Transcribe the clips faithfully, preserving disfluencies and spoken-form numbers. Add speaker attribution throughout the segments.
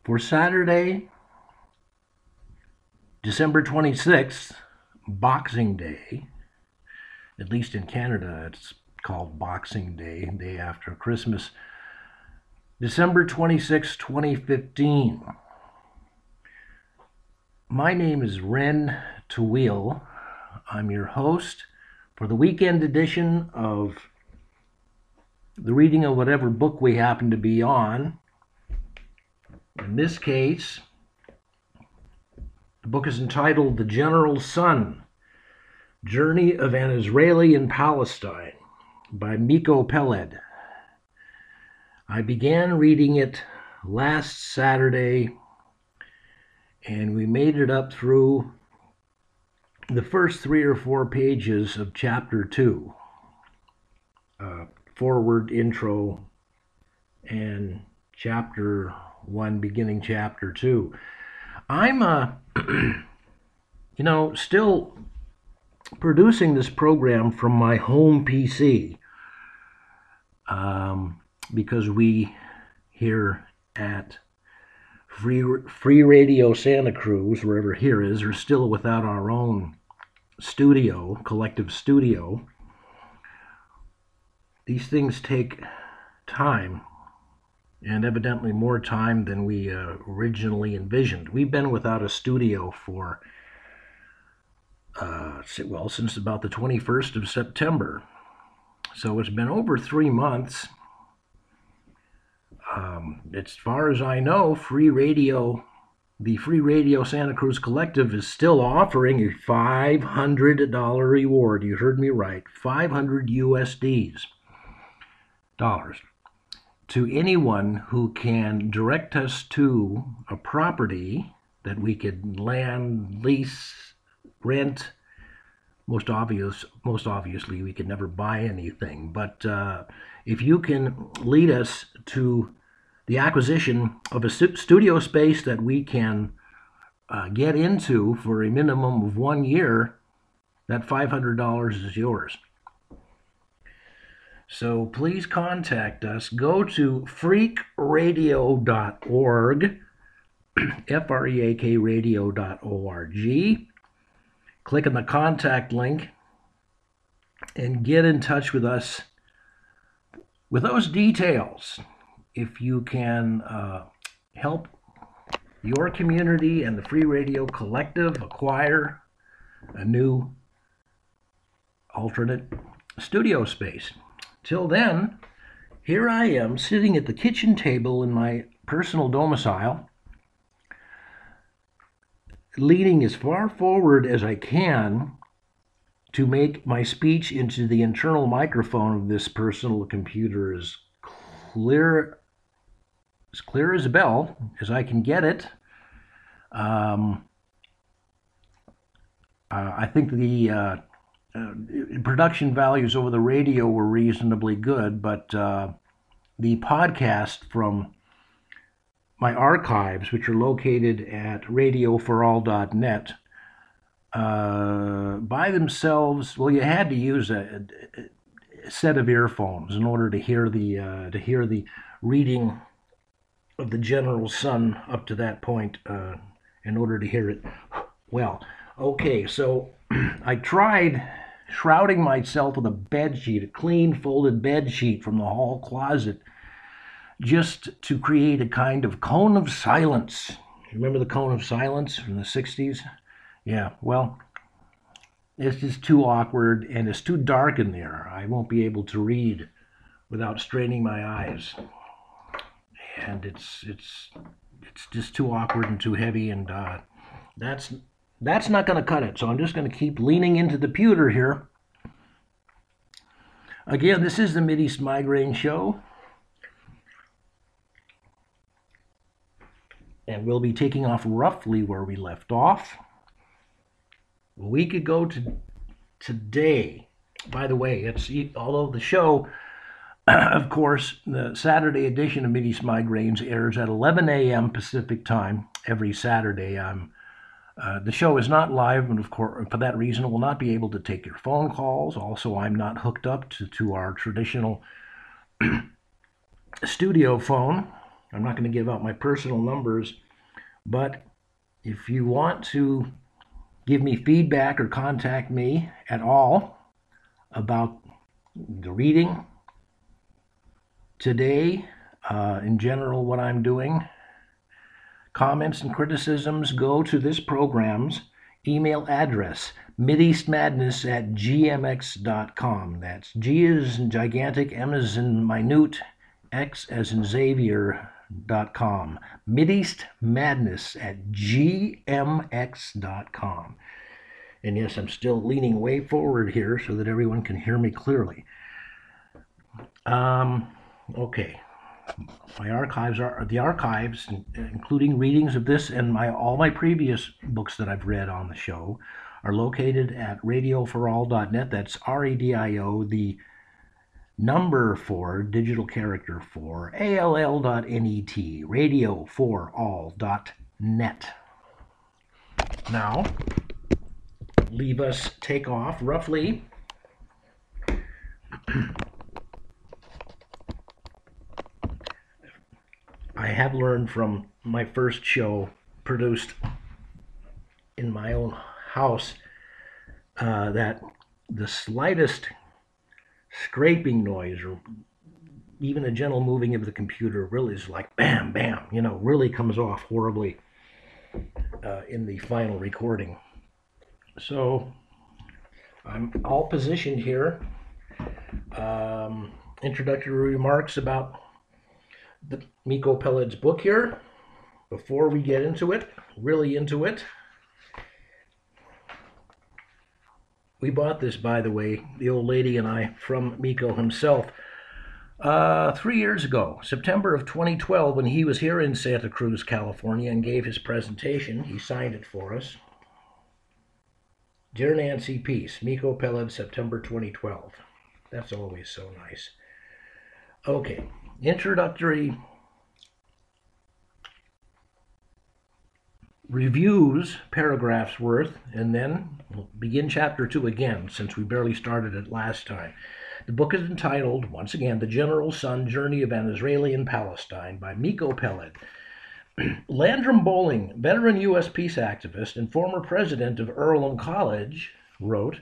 Speaker 1: For Saturday, December twenty-sixth, Boxing Day, at least in Canada it's called Boxing Day, day after Christmas, December twenty-sixth, twenty fifteen. My name is Ren Tawil. I'm your host for the weekend edition of the reading of whatever book we happen to be on. In this case, the book is entitled The General's Son, Journey of an Israeli in Palestine by Miko Peled. I began reading it last Saturday, and we made it up through the first three or four pages of chapter two, uh, forward, intro, and chapter one, beginning chapter two. I'm, uh, you know, still producing this program from my home P C um, because we here at Free, Free Radio Santa Cruz, wherever here is, are still without our own studio, collective studio. These things take time, and evidently more time than we uh, originally envisioned. We've been without a studio for, uh, well, since about the twenty-first of September. So it's been over three months. Um, as far as I know, Free Radio, the Free Radio Santa Cruz Collective is still offering a five hundred dollars reward. You heard me right, five hundred U S Ds, dollars, to anyone who can direct us to a property that we could land, lease, rent. Most obvious, most obviously, we could never buy anything. But uh, if you can lead us to the acquisition of a studio space that we can uh, get into for a minimum of one year, that five hundred dollars is yours. So please contact us. Go to freak radio dot org, F R E A K radio dot org. Click on the contact link and get in touch with us with those details. If you can uh, help your community and the Free Radio Collective acquire a new alternate studio space. Till then, here I am sitting at the kitchen table in my personal domicile, leaning as far forward as I can to make my speech into the internal microphone of this personal computer as clear as clear as a bell as I can get it. Um, uh, I think the uh, uh, production values over the radio were reasonably good, but uh, the podcast from my archives, which are located at radio for all dot net, uh, by themselves, well, you had to use a, a set of earphones in order to hear the uh, to hear the reading of the General's Son up to that point, uh, in order to hear it well. Okay, so I tried shrouding myself with a bed sheet, a clean folded bed sheet from the hall closet, just to create a kind of cone of silence. Remember the cone of silence from the sixties? Yeah, well, it's just too awkward and it's too dark in there. I won't be able to read without straining my eyes. And it's it's it's just too awkward and too heavy, and uh, that's that's not going to cut it. So I'm just going to keep leaning into the pewter here. Again, this is the Mideast Migraine Show. And we'll be taking off roughly where we left off a week ago to today. By the way, it's although the show, of course, the Saturday edition of Mideast Migraines airs at eleven a.m. Pacific time every Saturday. Um, uh, the show is not live, and of course, for that reason, will not be able to take your phone calls. Also, I'm not hooked up to, to our traditional studio phone. I'm not going to give out my personal numbers, but if you want to give me feedback or contact me at all about the reading today, uh, in general, what I'm doing, comments and criticisms, go to this program's email address, mideastmadness at g m x dot com. That's G as in gigantic, M as in minute, X as in Xavier dot com. mideastmadness at g m x dot com. And yes, I'm still leaning way forward here so that everyone can hear me clearly. Um, okay. My archives are the archives, including readings of this and my all my previous books that I've read on the show, are located at radio for all dot net. That's R E D I O, the number for digital character for A L L dot net, radio for all dot net. Now, leave us take off roughly I have learned from my first show produced in my own house uh, that the slightest scraping noise or even a gentle moving of the computer really is like bam, bam, you know, really comes off horribly uh, in the final recording. So I'm all positioned here. Um, introductory remarks about the Miko Peled's book here. Before we get into it, really into it, we bought this, by the way, the old lady and I, from Miko himself, uh, three years ago, September of twenty twelve, when he was here in Santa Cruz, California, and gave his presentation. He signed it for us. Dear Nancy, peace. Miko Peled, September twenty twelve. That's always so nice. Okay, introductory reviews, paragraphs worth, and then we'll begin chapter two again, since we barely started it last time. The book is entitled, once again, The General's Son, Journey of an Israeli in Palestine by Miko Peled. Landrum Bowling, veteran U S peace activist and former president of Earlham College, wrote,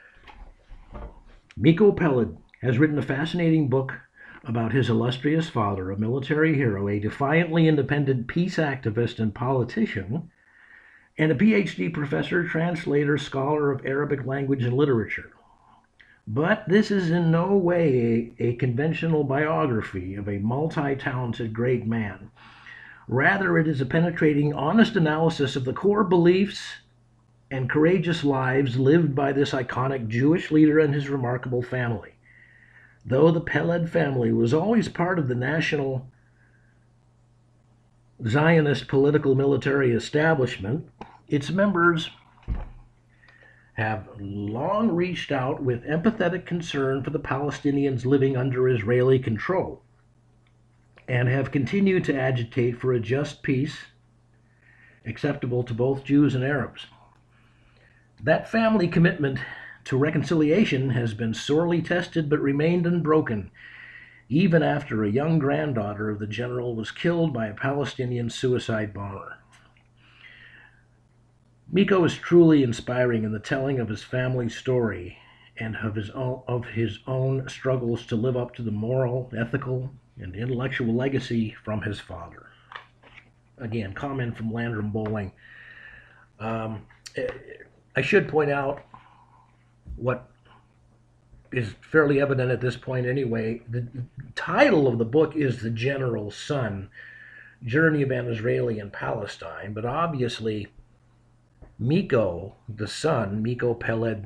Speaker 1: Miko Peled has written a fascinating book about his illustrious father, a military hero, a defiantly independent peace activist and politician, and a P H D professor, translator, scholar of Arabic language and literature. But this is in no way a, a conventional biography of a multi-talented great man. Rather, it is a penetrating, honest analysis of the core beliefs and courageous lives lived by this iconic Jewish leader and his remarkable family. Though the Peled family was always part of the national Zionist political military establishment, its members have long reached out with empathetic concern for the Palestinians living under Israeli control, and have continued to agitate for a just peace acceptable to both Jews and Arabs. That family commitment to reconciliation has been sorely tested but remained unbroken, even after a young granddaughter of the general was killed by a Palestinian suicide bomber. Miko is truly inspiring in the telling of his family's story and of his own, of his own struggles to live up to the moral, ethical, and intellectual legacy from his father. Again, comment from Landrum Bowling. Um, I should point out what is fairly evident at this point anyway. The title of the book is The General's Son, Journey of an Israeli in Palestine, but obviously Miko, the son, Miko Peled,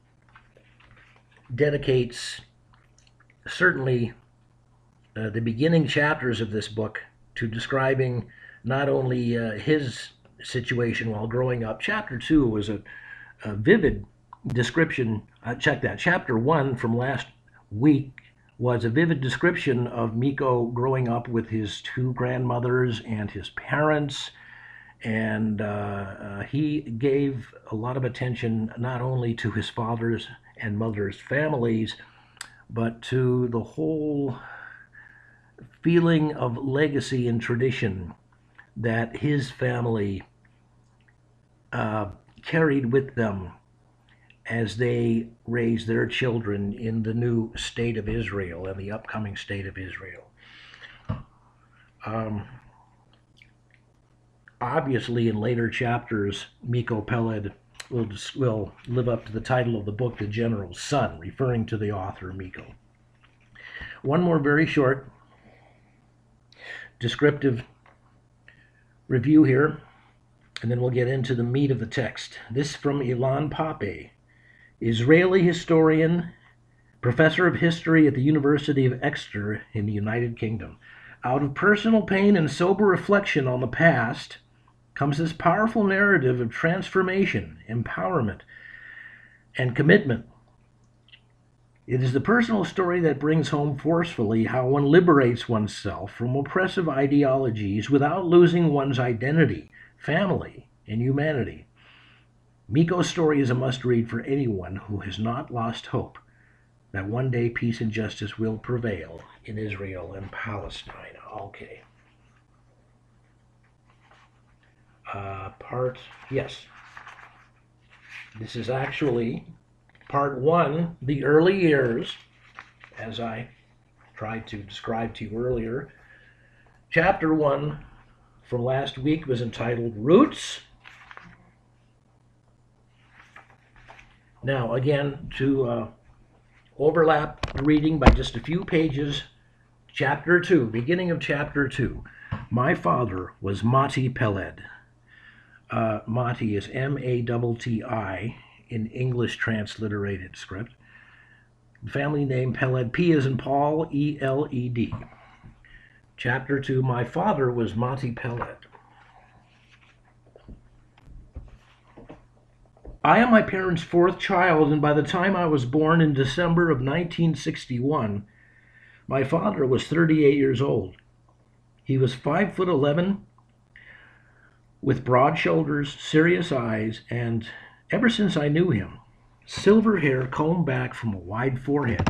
Speaker 1: dedicates certainly uh, the beginning chapters of this book to describing not only uh, his situation while growing up. Chapter two was a, a vivid description. Uh, check that. Chapter one from last week was a vivid description of Miko growing up with his two grandmothers and his parents. And uh, uh, he gave a lot of attention not only to his father's and mother's families, but to the whole feeling of legacy and tradition that his family uh, carried with them as they raised their children in the new state of Israel and the upcoming state of Israel. Um, obviously, in later chapters, Miko Peled will, will live up to the title of the book, The General's Son, referring to the author, Miko. One more very short descriptive review here, and then we'll get into the meat of the text. This from Ilan Pappé, Israeli historian, professor of history at the University of Exeter in the United Kingdom. Out of personal pain and sober reflection on the past comes this powerful narrative of transformation, empowerment, and commitment. It is the personal story that brings home forcefully how one liberates oneself from oppressive ideologies without losing one's identity, family, and humanity. Miko's story is a must-read for anyone who has not lost hope that one day peace and justice will prevail in Israel and Palestine. Okay. Uh, part, yes. This is actually part one, the early years, as I tried to describe to you earlier. Chapter one from last week was entitled Roots. Now, again, to uh, overlap the reading by just a few pages, chapter two, beginning of chapter two. My father was Mati Peled. Uh, Mati is M A T T I in English transliterated script. Family name Peled, P as in Paul, E L E D. Chapter two, my father was Mati Peled. I am my parents' fourth child, and by the time I was born in December of nineteen sixty-one, my father was thirty-eight years old. He was five foot eleven, with broad shoulders, serious eyes, and ever since I knew him, silver hair combed back from a wide forehead.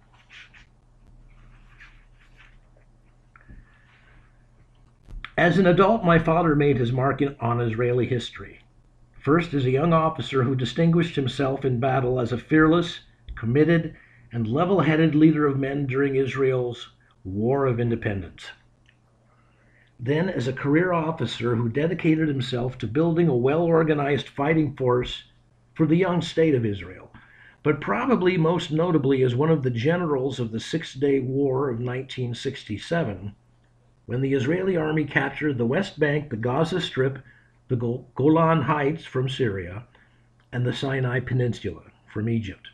Speaker 1: As an adult, my father made his mark on Israeli history. First, as a young officer who distinguished himself in battle as a fearless, committed, and level-headed leader of men during Israel's War of Independence. Then, as a career officer who dedicated himself to building a well-organized fighting force for the young state of Israel, but probably most notably as one of the generals of the Six-Day War of nineteen sixty-seven, when the Israeli army captured the West Bank, the Gaza Strip, the Golan Heights from Syria, and the Sinai Peninsula from Egypt.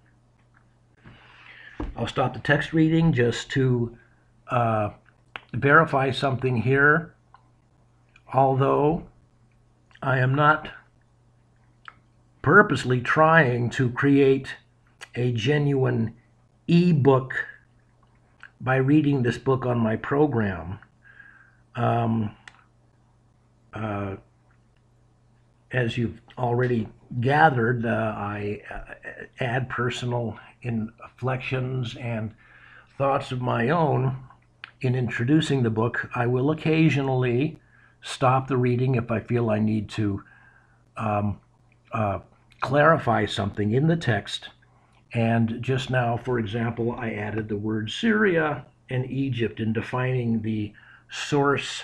Speaker 1: I'll stop the text reading just to uh, verify something here. Although I am not purposely trying to create a genuine e-book by reading this book on my program, um, uh, as you've already gathered, uh, I uh, add personal inflections and thoughts of my own in introducing the book. I will occasionally stop the reading if I feel I need to um, uh, clarify something in the text. And just now, for example, I added the word Syria and Egypt in defining the source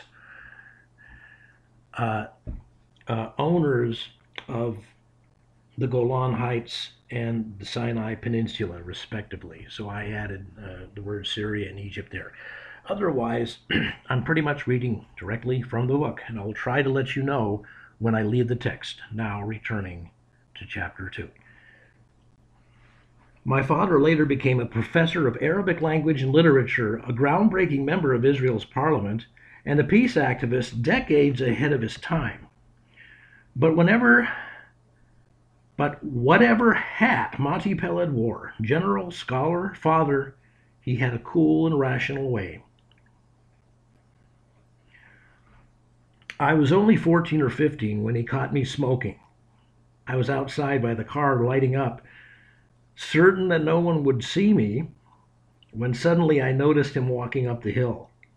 Speaker 1: uh, uh, owners of the Golan Heights and the Sinai Peninsula, respectively. So I added uh, the word Syria and Egypt there. Otherwise, I'm pretty much reading directly from the book, and I'll try to let you know when I leave the text. Now, returning to chapter two. My father later became a professor of Arabic language and literature, a groundbreaking member of Israel's parliament, and a peace activist decades ahead of his time. But whenever, but whatever hat Mati Peled wore, general, scholar, father, he had a cool and rational way. I was only fourteen or fifteen when he caught me smoking. I was outside by the car lighting up, certain that no one would see me, when suddenly I noticed him walking up the hill.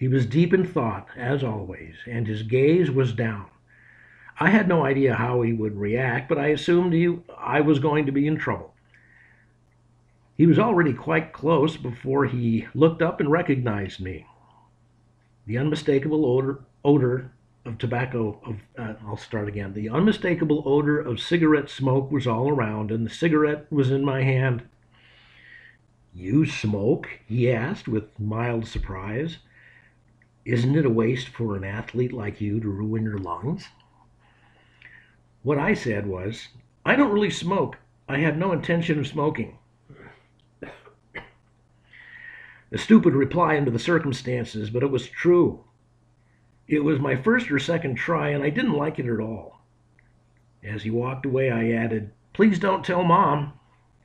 Speaker 1: He was deep in thought, as always, and his gaze was down. I had no idea how he would react, but I assumed he, I was going to be in trouble. He was already quite close before he looked up and recognized me. The unmistakable odor, odor of tobacco, of, uh, I'll start again. The unmistakable odor of cigarette smoke was all around, and the cigarette was in my hand. "You smoke?" he asked with mild surprise. "Isn't it a waste for an athlete like you to ruin your lungs?" What I said was, "I don't really smoke. I have no intention of smoking." A stupid reply under the circumstances, but it was true. It was my first or second try, and I didn't like it at all. As he walked away, I added, "Please don't tell Mom."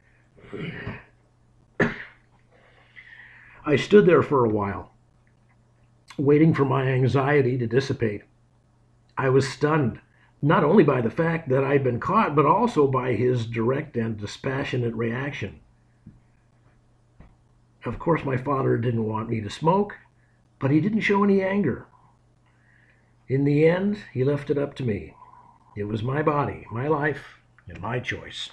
Speaker 1: I stood there for a while, waiting for my anxiety to dissipate. I was stunned, not only by the fact that I'd been caught, but also by his direct and dispassionate reaction. Of course, my father didn't want me to smoke, but he didn't show any anger. In the end, he left it up to me. It was my body, my life, and my choice.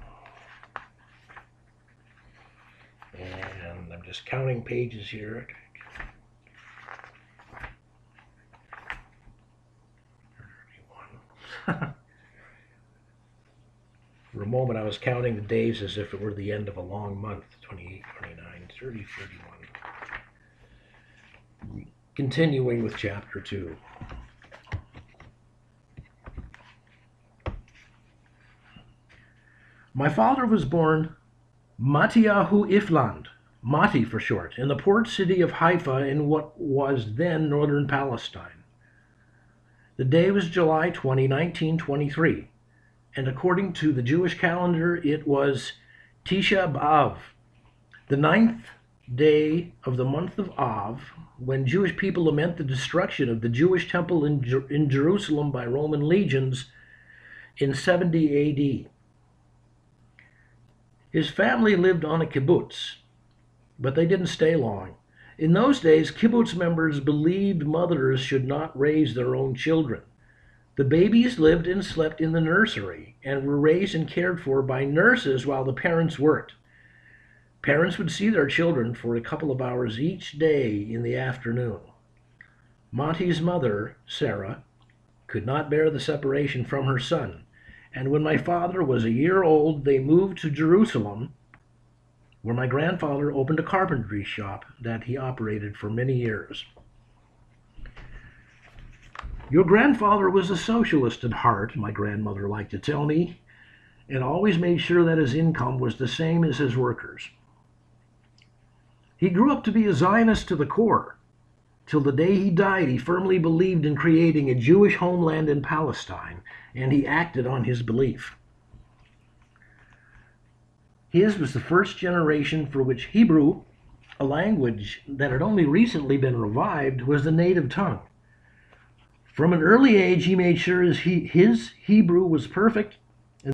Speaker 1: And I'm just counting pages here. For a moment, I was counting the days as if it were the end of a long month. twenty-eight, twenty-nine, thirty, thirty-one. Continuing with chapter two. My father was born Mattiyahu Ifland, Mati for short, in the port city of Haifa in what was then northern Palestine. The day was July twentieth, nineteen twenty-three, and according to the Jewish calendar, it was Tisha B'Av, the ninth day of the month of Av, when Jewish people lament the destruction of the Jewish temple in, Jer- in Jerusalem by Roman legions in seventy A D. His family lived on a kibbutz, but they didn't stay long. In those days, kibbutz members believed mothers should not raise their own children. The babies lived and slept in the nursery and were raised and cared for by nurses while the parents worked. Parents would see their children for a couple of hours each day in the afternoon. Monty's mother, Sarah, could not bear the separation from her son, and when my father was a year old, they moved to Jerusalem, where my grandfather opened a carpentry shop that he operated for many years. "Your grandfather was a socialist at heart," my grandmother liked to tell me, and always made sure that his income was the same as his workers. "He grew up to be a Zionist to the core. Till the day he died, he firmly believed in creating a Jewish homeland in Palestine, and he acted on his belief. His was the first generation for which Hebrew, a language that had only recently been revived, was the native tongue. From an early age, he made sure his, his Hebrew was perfect,